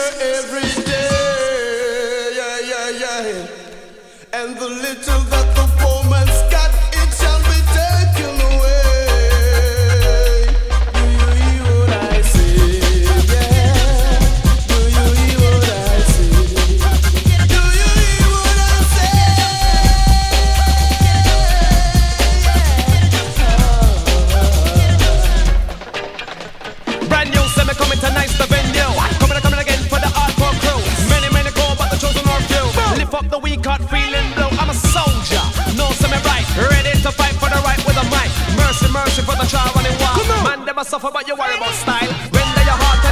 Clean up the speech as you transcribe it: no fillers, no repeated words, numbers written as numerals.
every day. Yeah, yeah, yeah. And the little that the poor man's got, it shall be taken away. Do you hear what I say? Yeah. Do you hear what I say? Do you hear what I say? Brand new, semi coming to nice the venue. Coming again for the hardcore crew. Many go, but the chosen are few. Lift up the weak heart, feeling blue. I'm a soldier, no semi right. Ready to fight for the right with a mic. Mercy for the trial running wild. Man, they must suffer, but you worry about style. Render your heart